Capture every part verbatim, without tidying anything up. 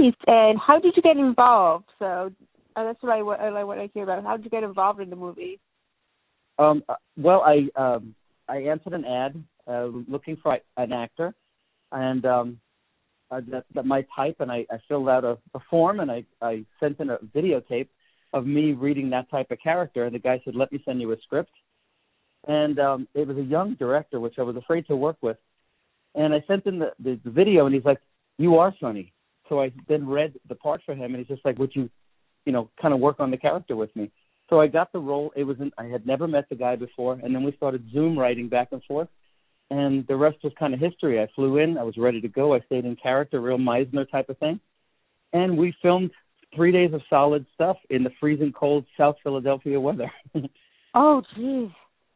And how did you get involved? So uh, that's what I, what I want to hear about. How did you get involved in the movie? Um, uh, well, I um, I answered an ad uh, looking for an actor, and um, uh, that, that my type, and I, I filled out a, a form, and I, I sent in a videotape of me reading that type of character, and the guy said, let me send you a script. And um, it was a young director, which I was afraid to work with, and I sent in the, the, the video, and he's like, you are Sonny. So I then read the part for him, and he's just like, would you, you know, kind of work on the character with me? So I got the role. It was in, I had never met the guy before, and then we started Zoom writing back and forth, and the rest was kind of history. I flew in. I was ready to go. I stayed in character, real Meisner type of thing, and we filmed three days of solid stuff in the freezing cold South Philadelphia weather. Oh, geez.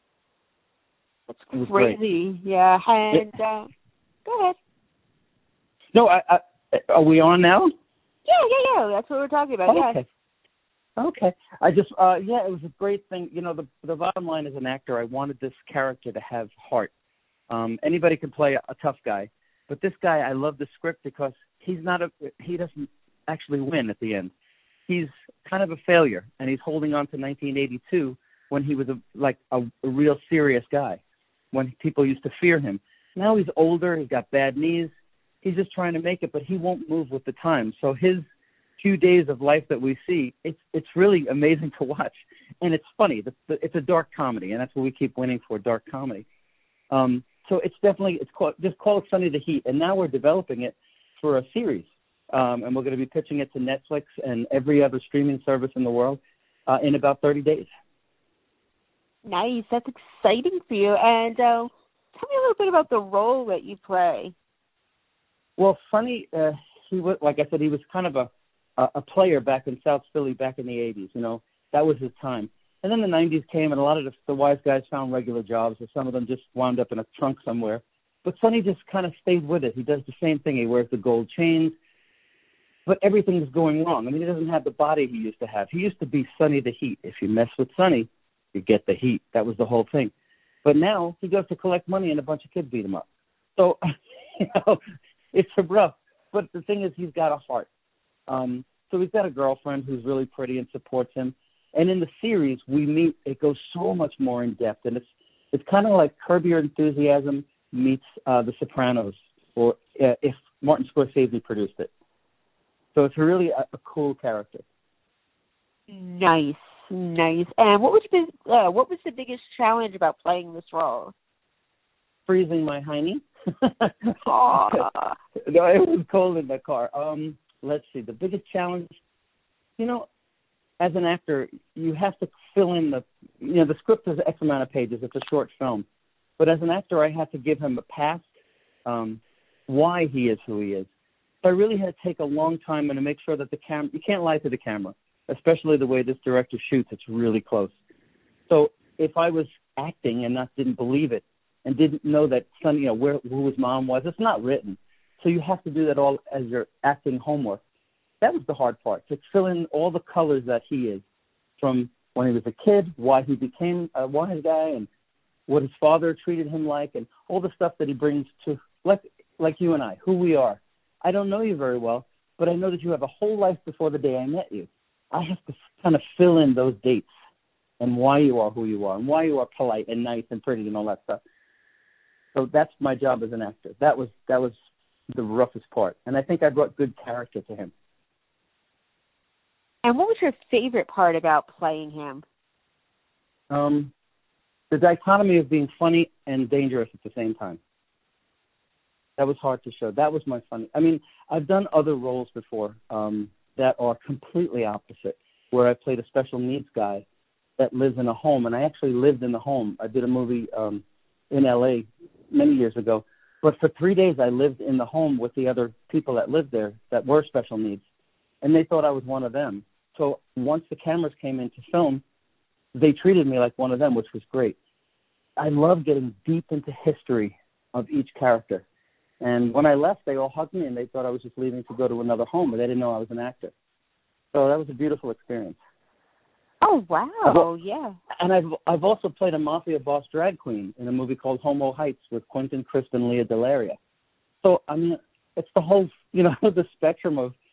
That's crazy. Yeah, and uh, go ahead. No, I, I, are we on now? Yeah, yeah, yeah. That's what we're talking about. Okay. Yeah. Okay. I just, uh, yeah, it was a great thing. You know, the the bottom line as an actor, I wanted this character to have heart. Um, anybody can play a, a tough guy, but this guy, I love the script because he's not a, he doesn't actually win at the end. He's kind of a failure, and he's holding on to nineteen eighty-two when he was a, like a, a real serious guy, when people used to fear him. Now he's older, he's got bad knees, he's just trying to make it, but he won't move with the time. So his few days of life that we see, it's it's really amazing to watch, and it's funny. The, the, it's a dark comedy, and that's what we keep winning for, dark comedy. Um, so it's definitely, it's called, just call it Sonny the Heat, and now we're developing it for a series, um, and we're going to be pitching it to Netflix and every other streaming service in the world uh, in about thirty days. Nice. That's exciting for you. And uh, tell me a little bit about the role that you play. Well, Sonny, uh, he was, like I said, he was kind of a, a player back in South Philly back in the eighties. You know, that was his time. And then the nineties came, and a lot of the, the wise guys found regular jobs, or some of them just wound up in a trunk somewhere. But Sonny just kind of stayed with it. He does the same thing. He wears the gold chains, but everything's going wrong. I mean, he doesn't have the body he used to have. He used to be Sonny the Heat. If you mess with Sonny, you get the heat. That was the whole thing. But now he goes to collect money, and a bunch of kids beat him up. So, you know, it's a rough. But the thing is, he's got a heart. Um, so he's got a girlfriend who's really pretty and supports him. And in the series, we meet, it goes so much more in depth. And it's it's kind of like Curb Your Enthusiasm meets uh, The Sopranos, or uh, if Martin Scorsese produced it. So it's really a, a cool character. Nice, nice. And what was the, uh, what was the biggest challenge about playing this role? Freezing my hiney. Aww. No, it was cold in the car. Um, let's see. The biggest challenge, you know, as an actor, you have to fill in the, you know, the script is X amount of pages. It's a short film. But as an actor, I had to give him a past, um, why he is who he is. So I really had to take a long time and to make sure that the camera, you can't lie to the camera, especially the way this director shoots. It's really close. So if I was acting and not didn't believe it and didn't know that son, you know, where who his mom was, it's not written. So you have to do that all as your acting homework. That was the hard part, to fill in all the colors that he is, from when he was a kid, why he became a wise guy, and what his father treated him like, and all the stuff that he brings to, like like you and I, who we are. I don't know you very well, but I know that you have a whole life before the day I met you. I have to kind of fill in those dates and why you are who you are, and why you are polite and nice and pretty and all that stuff. So that's my job as an actor. That was that was the roughest part, and I think I brought good character to him. And what was your favorite part about playing him? Um, the dichotomy of being funny and dangerous at the same time. That was hard to show. That was my funny. I mean, I've done other roles before um, that are completely opposite, where I played a special needs guy that lives in a home, and I actually lived in the home. I did a movie um, in L A many years ago, but for three days I lived in the home with the other people that lived there that were special needs, and they thought I was one of them. So once the cameras came in to film, they treated me like one of them, which was great. I love getting deep into history of each character. And when I left, they all hugged me, and they thought I was just leaving to go to another home, but they didn't know I was an actor. So that was a beautiful experience. Oh, wow, yeah. And I've I've also played a mafia boss drag queen in a movie called Homo Heights with Quentin Crisp and Leah Delaria. So, I mean, it's the whole, you know, the spectrum of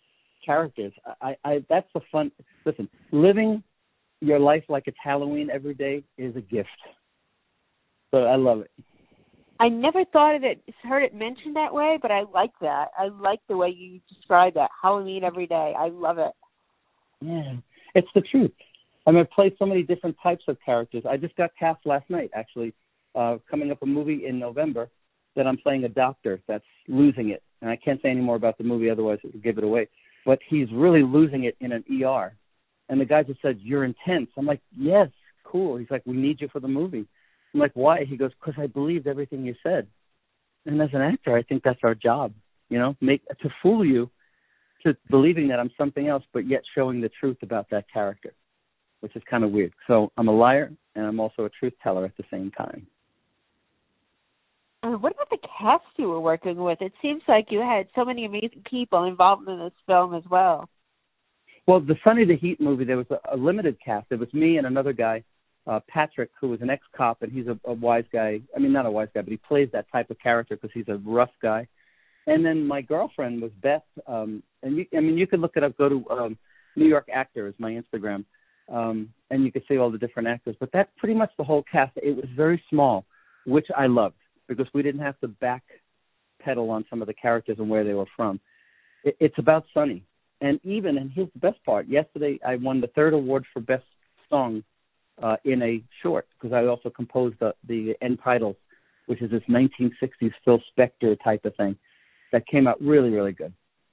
characters. I, I that's the fun. Listen, living your life like it's Halloween every day is a gift. So I love it. I never thought of it, heard it mentioned that way, but I like that. I like the way you describe that. Halloween every day. I love it. Yeah, it's the truth. I mean, I've played so many different types of characters. I just got cast last night, actually, uh, coming up a movie in November that I'm playing a doctor that's losing it. And I can't say any more about the movie, otherwise it would give it away. But he's really losing it in an E R. And the guy just said, "You're intense." I'm like, "Yes, cool." He's like, "We need you for the movie." I'm like, "Why?" He goes, "Because I believed everything you said." And as an actor, I think that's our job, you know, make to fool you to believing that I'm something else, but yet showing the truth about that character, which is kind of weird. So I'm a liar, and I'm also a truth teller at the same time. Uh, what about the cast you were working with? It seems like you had so many amazing people involved in this film as well. Well, the Sunny the Heat movie, there was a, a limited cast. It was me and another guy, uh, Patrick, who was an ex-cop, and he's a, a wise guy. I mean, not a wise guy, but he plays that type of character because he's a rough guy. And then my girlfriend was Beth. Um, and, you, I mean, you can look it up. Go to um, New York Actor is my Instagram, um, and you can see all the different actors. But that's pretty much the whole cast. It was very small, which I loved because we didn't have to backpedal on some of the characters and where they were from. It, it's about Sunny. And even, and here's the best part, yesterday I won the third award for Best Song uh, in a short, because I also composed the, the end titles, which is this nineteen sixties Phil Spector type of thing that came out really, really good.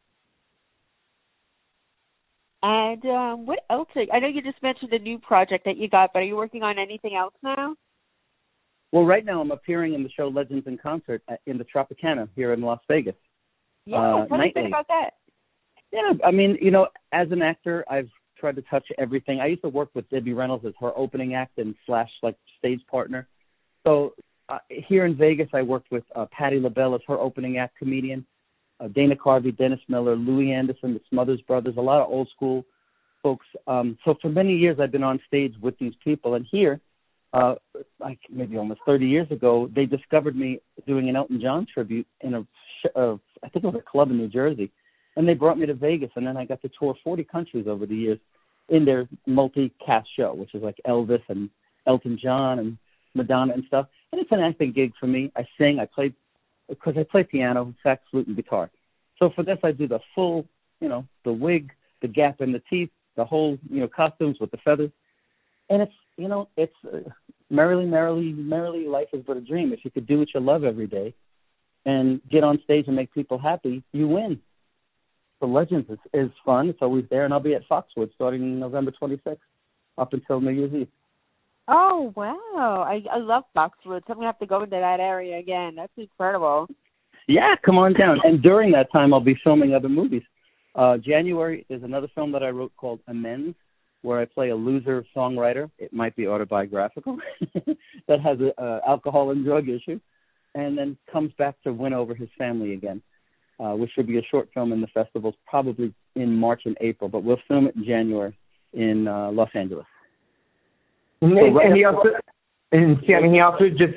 And um, what else? I know you just mentioned a new project that you got, but are you working on anything else now? Well, right now I'm appearing in the show Legends in Concert at, in the Tropicana here in Las Vegas. Yeah, uh, tell me a bit about that. Yeah, I mean, you know, as an actor, I've tried to touch everything. I used to work with Debbie Reynolds as her opening act and slash like stage partner. So uh, here in Vegas, I worked with uh, Patti LaBelle as her opening act comedian, uh, Dana Carvey, Dennis Miller, Louis Anderson, the Smothers Brothers, a lot of old school folks. Um, so for many years, I've been on stage with these people. And here, uh, like maybe almost thirty years ago, they discovered me doing an Elton John tribute in a, uh, I think it was a club in New Jersey. And they brought me to Vegas, and then I got to tour forty countries over the years in their multi-cast show, which is like Elvis and Elton John and Madonna and stuff. And it's an acting gig for me. I sing, I play, because I play piano, sax, flute, and guitar. So for this, I do the full, you know, the wig, the gap in the teeth, the whole, you know, costumes with the feathers. And it's, you know, it's uh, merrily, merrily, merrily, life is but a dream. If you could do what you love every day and get on stage and make people happy, you win. The Legends is, is fun. It's always there, and I'll be at Foxwoods starting November twenty-sixth up until New Year's Eve. Oh, wow. I, I love Foxwoods. I'm going to have to go into that area again. That's incredible. Yeah, come on down. And during that time, I'll be filming other movies. Uh, January is another film that I wrote called Amends, where I play a loser songwriter. It might be autobiographical, that has an alcohol and drug issue, and then comes back to win over his family again. Uh, which should be a short film in the festivals, probably in March and April, but we'll film it in January in uh, Los Angeles. And, so right and he also, and Sammy, he also just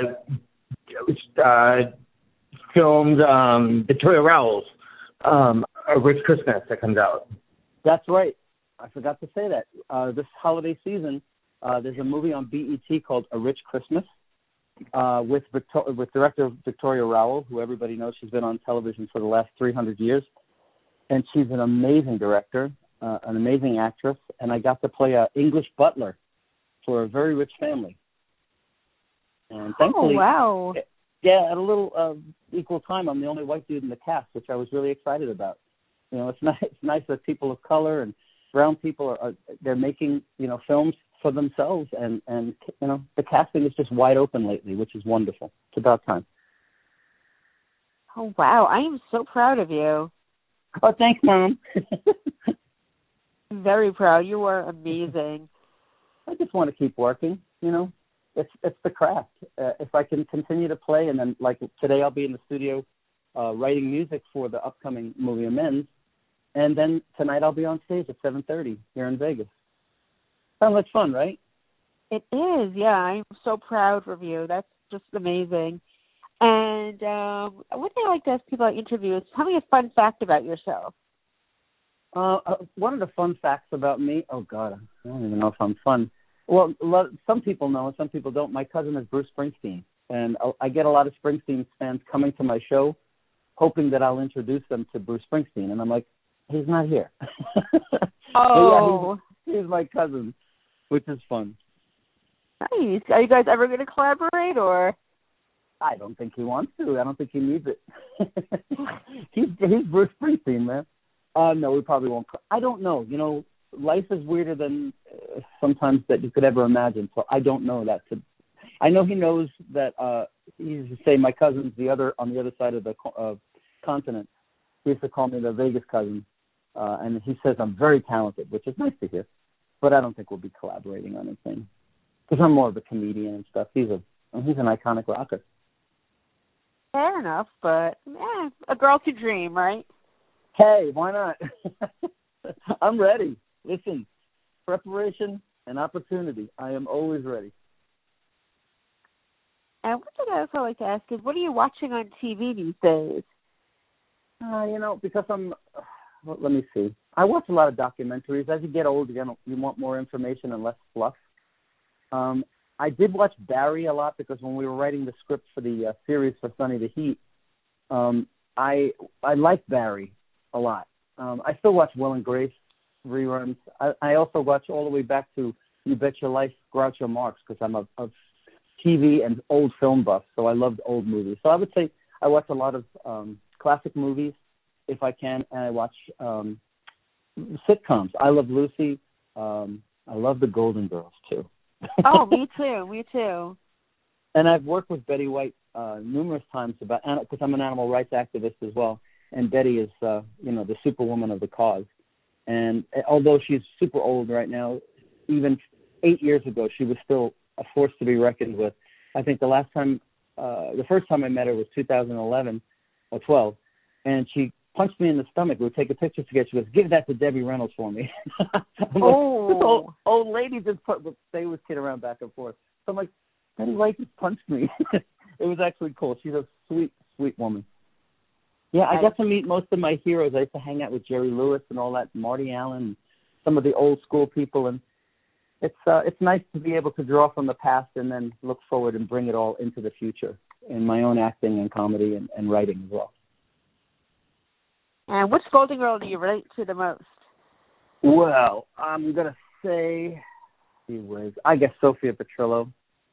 uh, uh, filmed um, Victoria Rowell's um, A Rich Christmas that comes out. That's right. I forgot to say that. Uh, this holiday season, uh, there's a movie on B E T called A Rich Christmas. Uh, with Victor- with director Victoria Rowell, who everybody knows. She's been on television for the last three hundred years. And she's an amazing director, uh, an amazing actress. And I got to play an English butler for a very rich family. And thankfully, oh, wow. yeah, at a little uh, equal time, I'm the only white dude in the cast, which I was really excited about. You know, it's nice, it's nice that people of color and brown people are, are they're making, you know, films for themselves, and, and, you know, the casting is just wide open lately, which is wonderful. It's about time. Oh, wow. I am so proud of you. Oh, thanks, Mom. Very proud. You are amazing. I just want to keep working, you know. It's it's the craft. Uh, if I can continue to play, and then, like, today I'll be in the studio uh, writing music for the upcoming movie Amends, and then tonight I'll be on stage at seven thirty here in Vegas. Sounds like fun, right? It is, yeah. I'm so proud of you. That's just amazing. And um, one thing I like to ask people at interviews, tell me a fun fact about yourself. Uh, uh, one of the fun facts about me, oh, God, I don't even know if I'm fun. Well, a lot, some people know and some people don't. My cousin is Bruce Springsteen, and I get a lot of Springsteen fans coming to my show hoping that I'll introduce them to Bruce Springsteen, and I'm like, he's not here. Oh. yeah, he's, he's my cousin, which is fun. Nice. Are you guys ever going to collaborate, or? I don't think he wants to. I don't think he needs it. he's, he's Bruce Springsteen, man. Uh, no, we probably won't. I don't know. You know, life is weirder than uh, sometimes that you could ever imagine, so I don't know that. To, I know he knows that uh, he used to say my cousin's the other on the other side of the uh, continent. He used to call me the Vegas cousin, uh, and he says I'm very talented, which is nice to hear. But I don't think we'll be collaborating on anything because I'm more of a comedian and stuff. He's a he's an iconic rocker. Fair enough, but eh, a girl could dream, right? Hey, why not? I'm ready. Listen, preparation and opportunity. I am always ready. And one thing I also like to ask is, what are you watching on T V these days? Uh, you know, because I'm, well, let me see. I watch a lot of documentaries. As you get older, you, know, you want more information and less fluff. Um, I did watch Barry a lot because when we were writing the script for the uh, series for Sonny the Heat, um, I I like Barry a lot. Um, I still watch Will and Grace reruns. I, I also watch all the way back to You Bet Your Life, Groucho Marx, because I'm a, a T V and old film buff, so I loved old movies. So I would say I watch a lot of um, classic movies, if I can, and I watch um, sitcoms. I Love Lucy. Um, I love The Golden Girls, too. Oh, me too, me too. And I've worked with Betty White uh, numerous times about, because I'm an animal rights activist as well, and Betty is, uh, you know, the superwoman of the cause. And although she's super old right now, even eight years ago, she was still a force to be reckoned with. I think the last time, uh, the first time I met her was two thousand eleven or twelve, and she punched me in the stomach. We would take a picture together. She goes, "Give that to Debbie Reynolds for me." I'm oh. Like, old, old lady just put, they was kidding around back and forth. So I'm like, Betty White just punched me. It was actually cool. She's a sweet, sweet woman. Yeah, I got to meet most of my heroes. I used to hang out with Jerry Lewis and all that, Marty Allen, some of the old school people, and it's uh, it's nice to be able to draw from the past and then look forward and bring it all into the future in my own acting and comedy and, and writing as well. And which Golden Girl do you relate to the most? Well, I'm going to say, he was, I guess, Sophia Petrillo.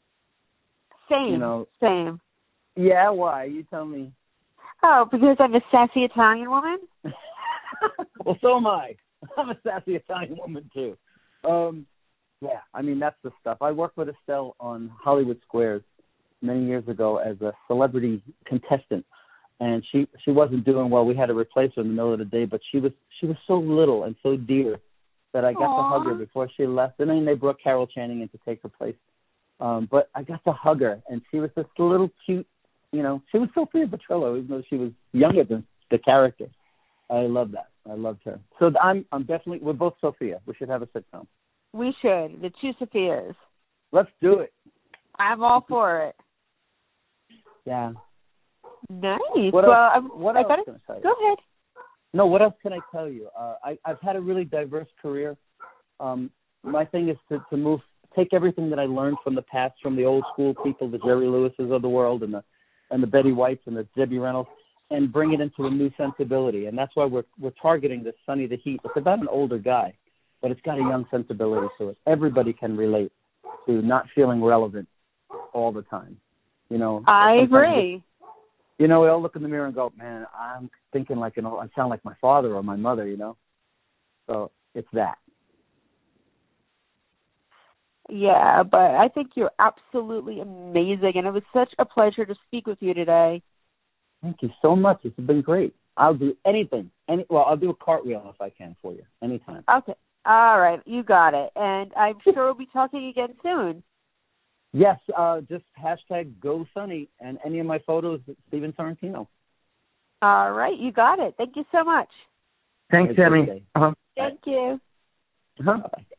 Same, you know, same. Yeah, why? You tell me. Oh, because I'm a sassy Italian woman? Well, so am I. I'm a sassy Italian woman, too. Um, yeah, I mean, that's the stuff. I worked with Estelle on Hollywood Squares many years ago as a celebrity contestant, and she, she wasn't doing well. We had to replace her in the middle of the day, but she was she was so little and so dear that I got Aww. to hug her before she left. And then they brought Carol Channing in to take her place. Um, but I got to hug her, and she was this little cute, you know, she was Sophia Petrillo, even though she was younger than the character. I love that. I loved her. So I'm I'm definitely, we're both Sophia. We should have a sitcom. We should. The two Sophias. Let's do it. I'm all for it. Yeah. Nice. What well, else, I'm, what I else better, can I tell you? Go ahead. No, what else can I tell you? Uh, I, I've had a really diverse career. Um, my thing is to, to move, take everything that I learned from the past, from the old school people, the Jerry Lewises of the world, and the and the Betty Whites and the Debbie Reynolds, and bring it into a new sensibility. And that's why we're we're targeting this Sonny the Heat. It's about an older guy, but it's got a young sensibility to it. Everybody can relate to not feeling relevant all the time. You know, I agree. We, you know, we all look in the mirror and go, "Man, I'm thinking like an old, I sound like my father or my mother." You know, so it's that. Yeah, but I think you're absolutely amazing, and it was such a pleasure to speak with you today. Thank you so much. This has been great. I'll do anything. Any well, I'll do a cartwheel if I can for you, anytime. Okay. All right. You got it. And I'm sure we'll be talking again soon. Yes. Uh, just hashtag Go Sonny and any of my photos, Steven Sorrentino. All right. You got it. Thank you so much. Thanks, Sammy. Uh-huh. Thank you. Uh-huh. Bye-bye.